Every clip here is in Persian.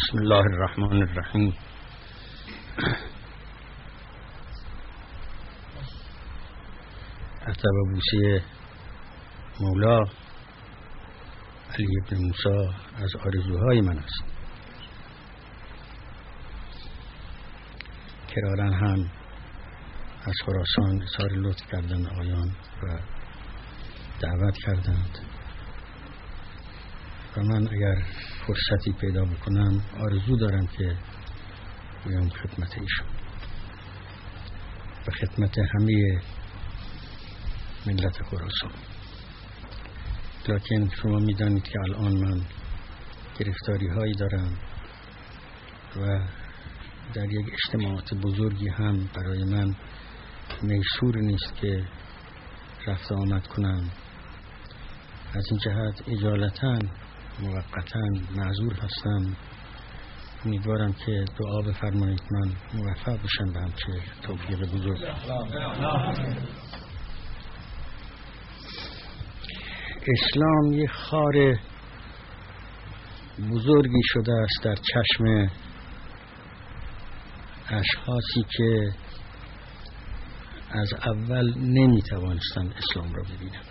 بسم الله الرحمن الرحیم. عتب بوسی مولا علی ابن موسی از آرزوهای من است. کرارن هم از خراسان اظهار لطف کردند آقایان و دعوت کردند و من اگر فرصتی پیدا بکنم آرزو دارم که بیام خدمت ایشون و خدمت همه ملت خراسان. لکن شما میدانید که الان من گرفتاری هایی دارم و در یک اجتماعات بزرگی هم برای من میسور نیست که رفت آمد کنم. از این جهت اجالتاً موقتاً معذور هستم. امیدوارم که دعا بفرمایید من موفق بشم به همچه توفیق بزرگ. اسلام یک خار بزرگی شده است در چشم اشخاصی که از اول نمی توانستند اسلام را ببینند.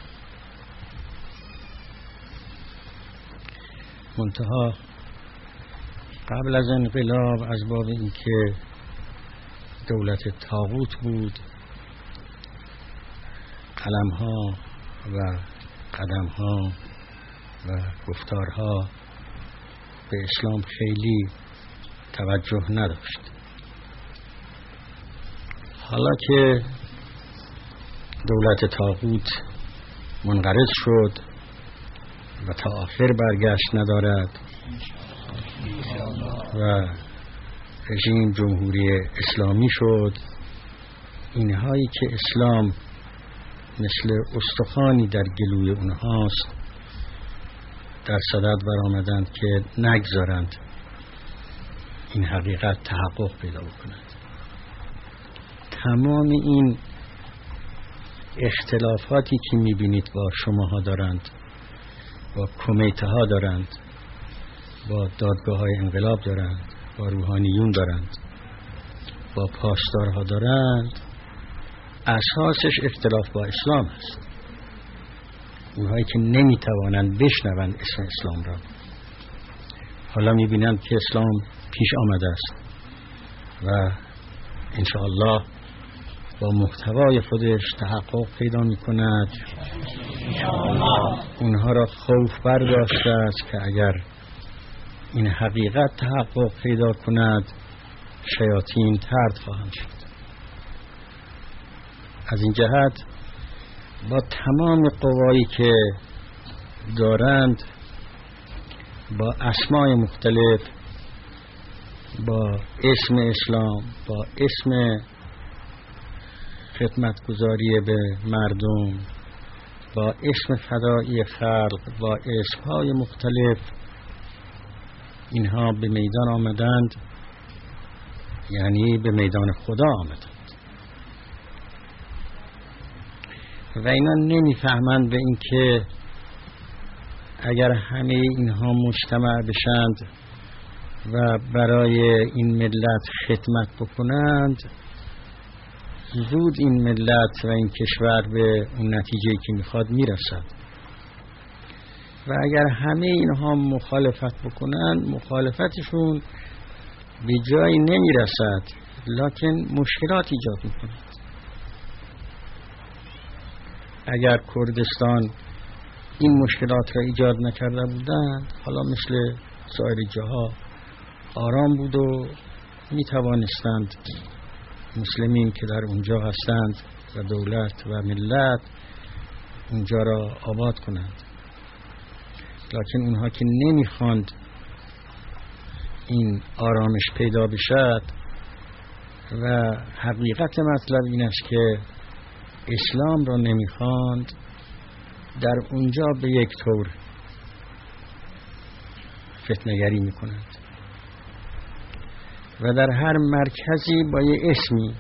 منتها قبل از انقلاب از باب اینکه دولت طاغوت بود، قلمها و قدمها و گفتارها به اسلام خیلی توجه نداشت. حالا که دولت طاغوت منقرض شد و تا آخر برگشت ندارد و رژیم جمهوری اسلامی شد، اینهایی که اسلام مثل استخوانی در گلوی اونهاست در صدد برآمدند که نگذارند این حقیقت تحقق پیدا بکند. تمام این اختلافاتی که میبینید با شماها دارند، با کمیته ها دارند، با دادگاه های انقلاب دارند، با روحانیون دارند، با پاسدارها دارند، اساسش اختلاف با اسلام است. اونهایی که نمیتوانند بشنوند اسم اسلام را حالا میبینند که اسلام پیش آمده است و انشاءالله با محتوای خودش تحقق پیدا میکند. اونها را خوف برداشته است که اگر این حقیقت تحقق پیدا کند شیاطین طرد خواهند شد. از این جهت با تمام قوایی که دارند، با اسمای مختلف، با اسم اسلام، با اسم خدمتگزاری به مردم، با اسم فدایی خلق، با اسمهای مختلف، اینها به میدان آمدند، یعنی به میدان خدا آمدند و اینا نمیفهمند به این که اگر همه اینها مجتمع بشند و برای این ملت خدمت بکنند، زود این ملت و این کشور به اون نتیجه‌ای که میخواد میرسد. و اگر همه اینها مخالفت بکنند، مخالفتشون به جایی نمیرسد، لکن مشکلات ایجاد میکند. اگر کردستان این مشکلات را ایجاد نکرده بودند، حالا مثل سایر جاها آرام بود و میتوانستند مسلمین که در اونجا هستند و دولت و ملت اونجا را آباد کنند. لکن اونها که نمیخواند این آرامش پیدا بشد و حقیقت مطلب این است که اسلام را نمیخواند، در اونجا به یک طور فتنه‌گری میکنند و در هر مرکزی با یه اسمی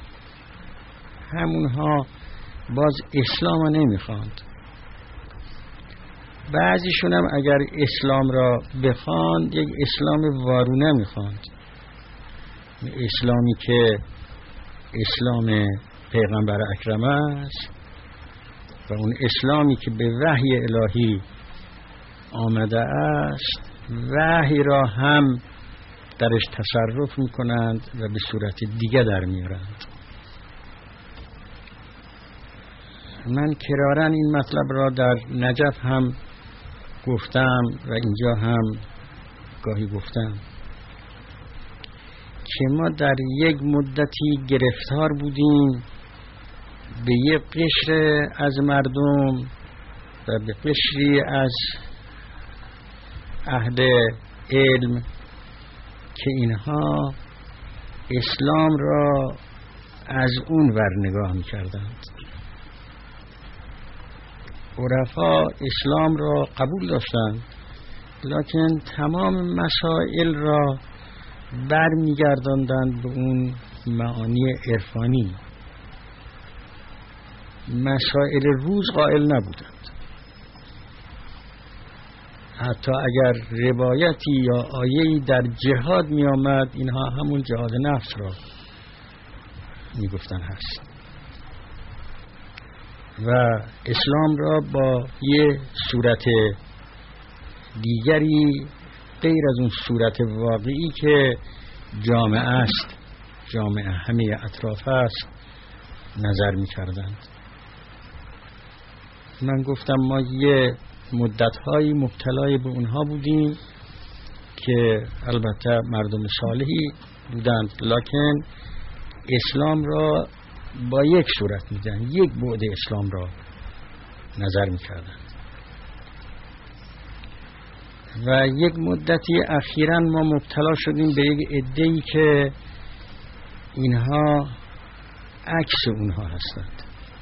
همونها باز اسلام را نمیخواند. بعضیشون هم اگر اسلام را بخواند یک اسلام وارونه میخواند، اسلامی که اسلام پیغمبر اکرم است و اون اسلامی که به وحی الهی آمده است، وحی را هم درش تصرف میکنند و به صورت دیگه در میارند. من کراراً این مطلب را در نجف هم گفتم و اینجا هم گاهی گفتم که ما در یک مدتی گرفتار بودیم به یک قشر از مردم و به قشری از اهل علم که اینها اسلام را از اون ور نگاه می‌کردند. عرفا اسلام را قبول داشتند، لکن تمام مسائل را برمیگرداندند به اون معانی عرفانی، مسائل روز قائل نبودند. حتی اگر روایتی یا آیه‌ای در جهاد می آمد، اینها همون جهاد نفس را می گفتن هست و اسلام را با یه صورت دیگری غیر از اون صورت واقعی که جامعه است، جامعه همه اطراف است، نظر می کردند. من گفتم ما یه مدت‌هایی مبتلای به اونها بودیم که البته مردم صالحی بودند، لکن اسلام را با یک صورت میدن، یک بعد اسلام را نظر میکردند و یک مدتی اخیراً ما مبتلا شدیم به یک عده‌ای که اینها عکس اونها هستند.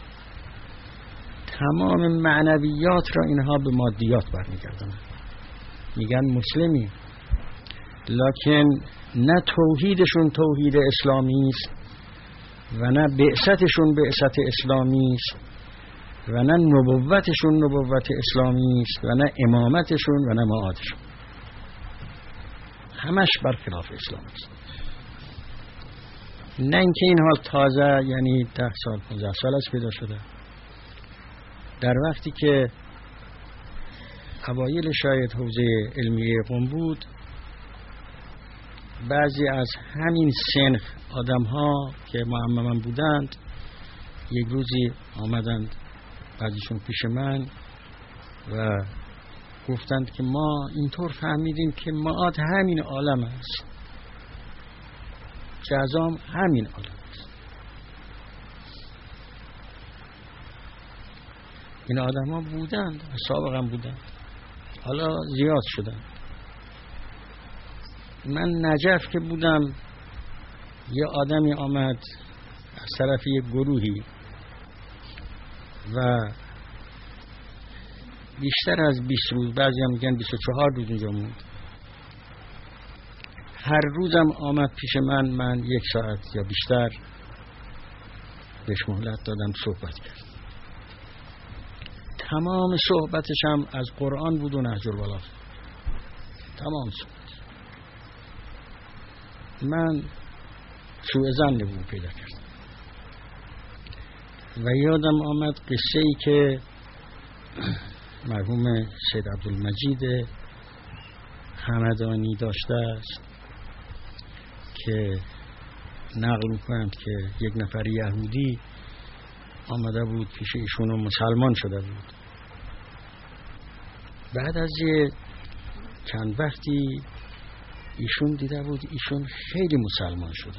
تمام معنویات را اینها به مادیات برمیگردند. میگن مسلمی، لکن نه توحیدشون توحید اسلامی است و نه بعثتشون بعثت اسلامی است و نه نبوتشون نبوت اسلامی است و نه امامتشون و نه معادشون، همش برخلاف اسلام است. نه اینکه این حال تازه، یعنی 10 سال 15 سال است پیدا شده، در وقتی که اوایل شاید حوزه علمیه قم بود، بعضی از همین سنخ آدم ها که معمما بودند یک روزی آمدند بعضیشون پیش من و گفتند که ما اینطور فهمیدیم که معاد همین عالم است، جزام همین عالم است. این آدم ها بودند، سابقا بودند، حالا زیاد شدند. من نجف که بودم یه آدمی آمد از طرف یک گروهی و بیشتر از 20 روز، بعضی هم میگن 24 روز اینجا موند. هر روزم آمد پیش من 1 ساعت یا بیشتر بهش مهلت دادم، صحبت کرد. تمام صحبتش هم از قرآن بود و نهج البلاغه، تمام صحبت. من سوء ظن به او پیدا کردم و یادم آمد قصه ای که مرحوم سید عبدالمجید همدانی داشته است که نقل میکنند که یک نفر یهودی آمده بود پیش ایشون و مسلمان شده بود. بعد از چند وقتی ایشون دیده بود ایشون خیلی مسلمان شده،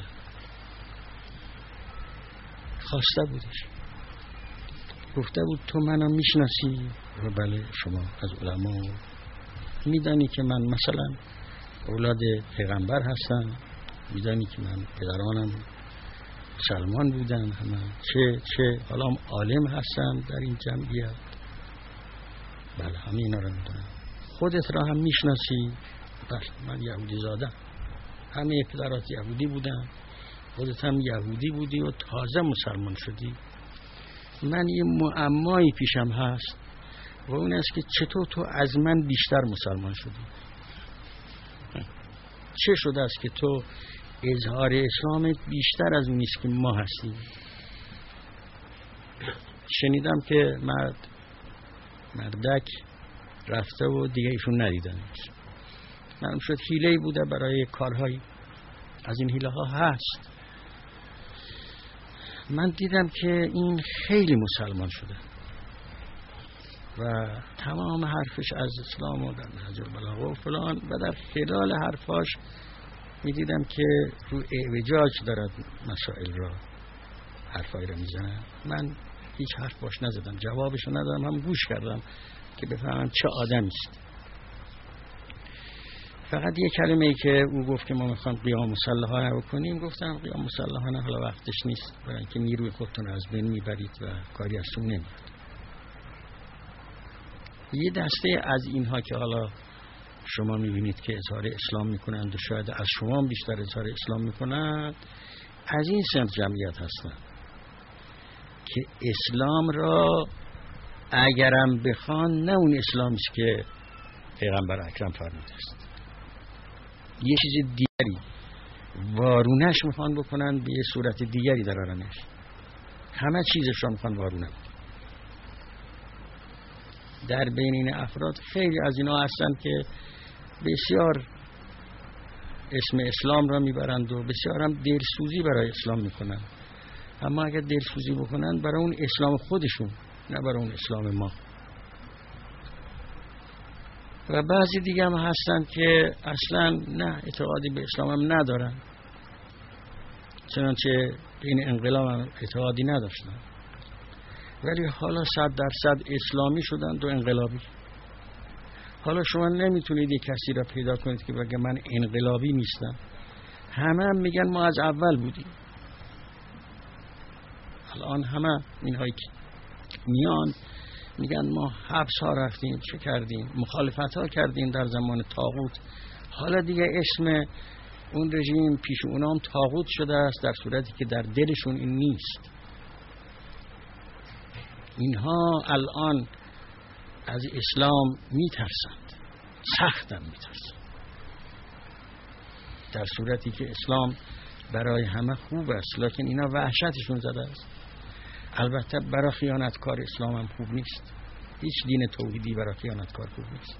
خواسته بودش، گفته بود تو منو میشناسی؟ و بله، شما از علما میدانی که من مثلا اولاد پیغمبر هستم، میدانی که من پدرانم مسلمان بودن، همه چه حالا عالم هستم در این جمعیت. بله، همه اینا رو میدونم. خودت را هم میشناسی؟ بله، من یهودی زادم، همه پدرات یهودی بودن، خودت هم یهودی بودی و تازه مسلمان شدی. من یه معمایی پیشم هست، و اون است که چطور تو از من بیشتر مسلمان شدی؟ چه شده است که تو اظهار اسلامت بیشتر از اونیست که ما هستیم؟ شنیدم که مردک رفته و دیگه ایشون ندیدنش. معلوم شد حیله‌ای بوده برای کارهایی از این حیله ها هست. من دیدم که این خیلی مسلمان شده و تمام حرفش از اسلام و در نهج البلاغه و فلان، و در خلال حرفاش می دیدم که رو اعوجاج دارد مسائل را حرفای را میزنه. من هیچ حرف باش نزدم، جوابشو ندادم، هم گوش کردم که بفهمم چه آدمی است. فقط یه کلمه ای که او گفت که ما میخوام قیام مسلحانه بکنیم، گفتم قیام مسلحانه حالا وقتش نیست، برای اینکه نیروی خودتون از بین میبرید و کاری از اون نمیاد. یه دسته از اینها که حالا شما میبینید که اظهار اسلام میکنند و شاید از شما بیشتر اظهار اسلام میکنند، از این سمت جمعیت هستند که اسلام را اگرم بخوان نه اون اسلامی است که پیغمبر اکرم فرموده است، یه چیز دیگری وارونش میخوان بکنن، به یه صورت دیگری درارنش، همه چیزش را میخوان وارونه. در بین این افراد خیلی از اینا هستن که بسیار اسم اسلام را میبرند و بسیار هم دلسوزی برای اسلام میکنن، اما اگر دلسوزی بکنن برای اون اسلام خودشون، نه برای اون اسلام ما. و بعضی دیگه هم هستن که اصلا نه اعتقادی به اسلام هم ندارن، چنانچه این انقلاب هم اعتقادی نداشتن، ولی حالا 100% اسلامی شدند و انقلابی. حالا شما نمیتونید یک کسی را پیدا کنید که بگه من انقلابی نیستم، همه هم میگن ما از اول بودیم. الان همه اینهایی که میان میگن ما حبس ها رفتیم، چه کردیم، مخالفت ها کردیم در زمان طاغوت، حالا دیگه اسم اون رژیم پیش اونام طاغوت شده است، در صورتی که در دلشون این نیست. اینها الان از اسلام میترسند، سختم میترسند، در صورتی که اسلام برای همه خوب است، لکن اینا وحشتشون زده است. البته برای خیانتکار اسلام هم خوب نیست، هیچ دین توحیدی برای خیانتکار خوب نیست.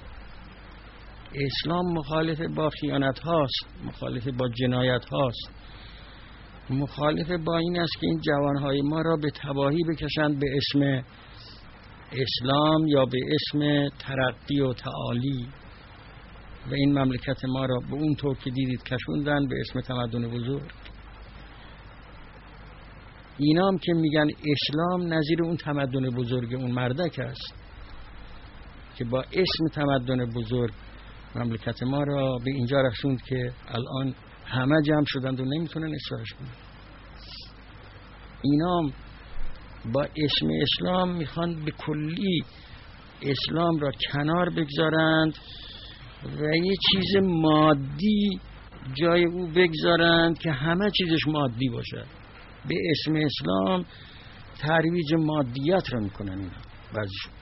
اسلام مخالف با خیانت هاست، مخالف با جنایت هاست، مخالف با این است که این جوانهای ما را به تباهی بکشند به اسم اسلام یا به اسم ترقی و تعالی، و این مملکت ما را به اون طور که دیدید کشوندن به اسم تمدن بزرگ. اینا هم که میگن اسلام نظیر اون تمدن بزرگ اون مردک است که با اسم تمدن بزرگ مملکت ما را به اینجا رسوند که الان همه جمع شدند و نمیتونن اصلاحش کنند. اینا هم با اسم اسلام میخوان به کلی اسلام را کنار بگذارند و یه چیز مادی جای او بگذارند که همه چیزش مادی باشه. به اسم اسلام ترویج مادیت را میکنن اینا بعضیشون.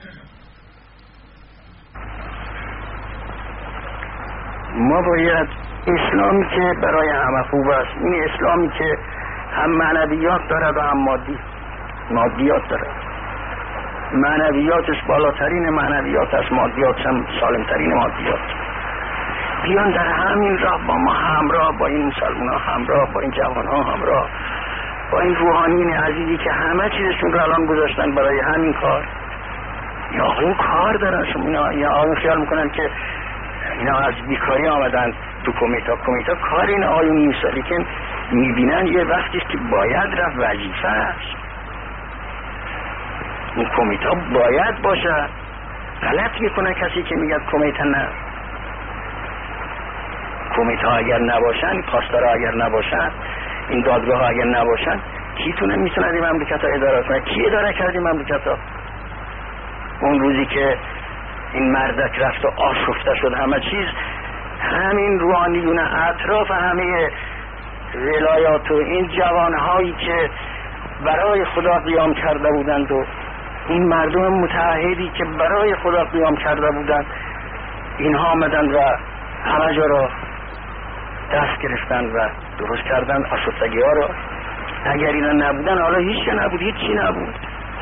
ما باید اسلامی که برای همه خوب است، این اسلامی که هم معنویات دارد و هم مادیات دارد. معنویاتش بالاترین معنویات است، مادیاتش هم سالمترین مادیات. بیان در همین راه با ما همراه، با این مسلمان ها همراه، با این جوان ها همراه، با این روحانیین عزیزی که همه چیزشون رو الان گذاشتن برای همین کار. یا اون کار دارن، شما یا آقایون خیال میکنن که اینا از بیکاری آمدن تو کمیتا کار این آقایون نیست، لیکن میبینن یه وقتیست که باید رفت، وظیفه است. این کمیتا باید باشه. غلط میکنه کسی که میگه کمیتا نه. کمیتا اگر نباشن، پاسدارا اگر نباشن، این دادگاه اگر نباشن، کی میتونه این مملکت ها اداره کنه؟ کی اداره کرد این مملکت ها؟ اون روزی که این مردک رفت و آشفته شد همه چیز، همین روحانیون اطراف همه ولایات و این جوانهایی که برای خدا قیام کرده بودند و این مردم متعهدی که برای خدا قیام کرده بودند، اینها آمدن و همه جا را دست گرفتن و درست کردن آشفتگی ها را. اگر اینا نبودن حالا هیچی نبود.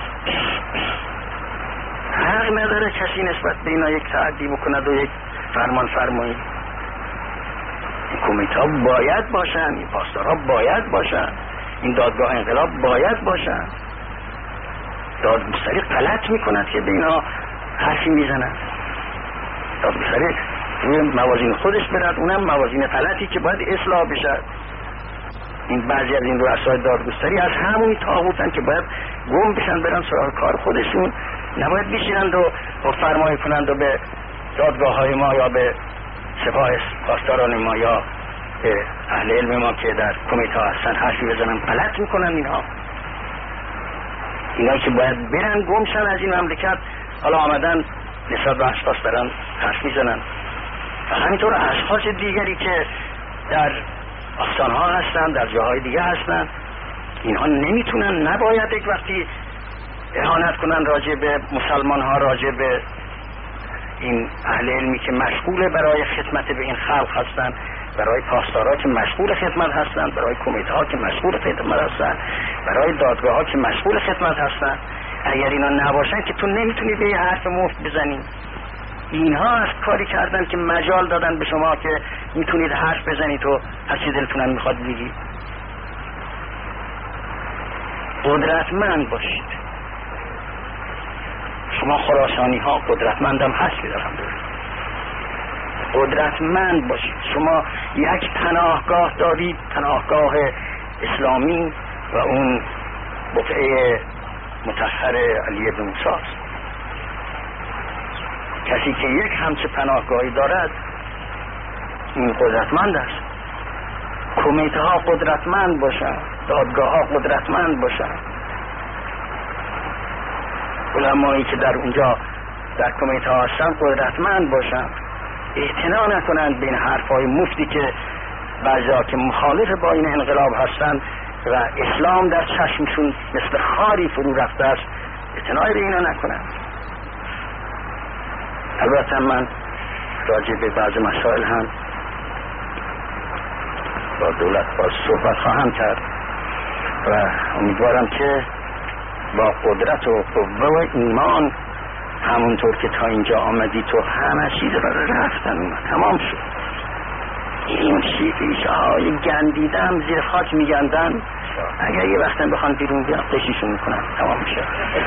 حق نداره کسی نسبت به اینا یک تعدی بکند و یک فرمان فرمایی. این کمیته ها باید باشن، این پاسدارها باید باشن، این دادگاه انقلاب باید باشن. دادگستری غلط میکند که به اینا حرفی میزنن. دادگستری روی موازین خودش برد، اونم موازین غلطی که باید اصلاح بشه. این بعضی از این رؤسای دادگستری از همون طاغوتن که باید گم بشن برن سراغ کار خودشون، نباید بشینند و فرمایی کنند و به دادگاه های ما یا به سپاه پاسداران ما یا به اهل علم ما که در کمیته ها هستن حرفی بزنن. غلط میکنن اینا که باید برن گم شن از این مملکت، حالا آمدن نسبت به اشخاص دارن حرف میزنن. و همینطور اشخاص دیگری که در آستان ها هستن، در جاهای دیگه هستن، اینها نمیتونن، نباید یک وقتی اهانت کنن راجع به مسلمان ها، راجع به این اهل علمی که مشغول برای خدمت به این خلق هستن، برای پاسدارها که مشغول خدمت هستن، برای کمیته ها که مشغول خدمت هستن، برای دادگاه ها که مشغول خدمت هستن. اگر اینا نباشن که تو نمیتونی به یه حرف مفت بزنی. اینها از کاری کردن که مجال دادن به شما که میتونید حرف بزنید و هر چی دلتونم میخواد بگید. قدرتمند باشید. شما خراسانی ها قدرتمندم هستید، الحمدلله. قدرتمند باشید. شما یک پناهگاه دارید، پناهگاه اسلامی، و اون بقعه مطهر علی بن موسی است. کسی که یک همچه پناهگاهی دارد این قدرتمند است. کمیته ها قدرتمند باشن، دادگاه ها قدرتمند باشن، علمایی که در اونجا در کمیته ها هستن قدرتمند باشن، اعتنا نکنند به این حرفای مفتی که بعضیا که مخالف با این انقلاب هستن و اسلام در چشمشون مثل خاری فرو رفته است، اعتنای به اینا نکنند. البته من راجع به بعض مسائل هم با دولت باز صحبت خواهم کرد و امیدوارم که با قدرت و قوه و ایمان همونطور که تا اینجا آمدی تو همه چیز را رفتن تمام شد. این ریشه های گندیدم زیر خاک میگندن، اگر یه وقتم بخوان بیرون بیان قشیشون میکنن، تمام میشه.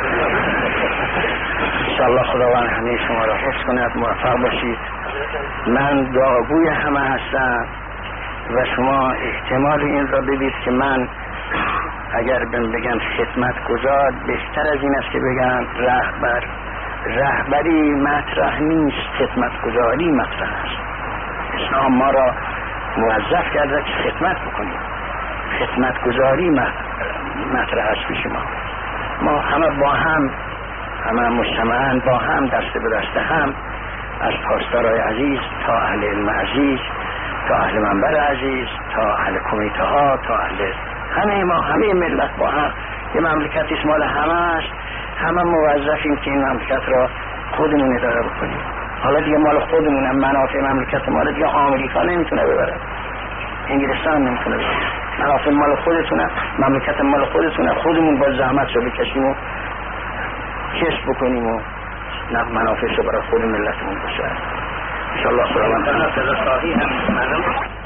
انشاءالله خداوند همه شما را حفظ کند، موفق باشید. من دعاگوی همه هستم و شما احتمال این را بدید که من اگر بگم خدمت گزار بهتر از این است که بگم رهبر. رهبری مطرح نیست، خدمت گزاری مطرح است. اسلام ما را موظف کرده که خدمت بکنیم، خدمت گزاری مطرح است به شما. ما همه با هم، همه مجتمعاً با هم، دست به دست هم، از پاسدارای عزیز تا اهل علم عزیز، تا اهل منبر عزیز، تا اهل کمیته ها، تا اهل همه ما، همه ملت با هم. یه مملکت اسمال همه است، همه موظفیم که این مملکت را خودمون اداره بکنیم. حالا دیگه مال خودمونم، منافع مملکت ما دیگه آمریکا نمیتونه ببره، انگلستان نمیتونه ببره. منافع مال خودتونه، مملکت مال خودتونه، خودمون با زحمت رو بکشیم و کسب بکنیم و منافعش رو برای خود ملتمون باشه. انشاءالله خداوند